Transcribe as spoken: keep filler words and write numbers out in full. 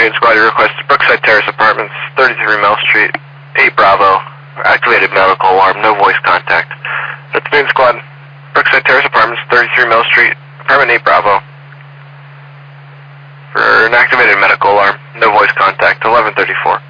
afternoon, squad. Your request is Brookside Terrace Apartments, thirty-three Mel Street, eight Bravo. Activated medical alarm, no voice contact. Afternoon, squad. Brookside Terrace Apartments, thirty-three Mel Street, apartment eight Bravo. For an activated medical alarm, no voice contact, eleven thirty-four.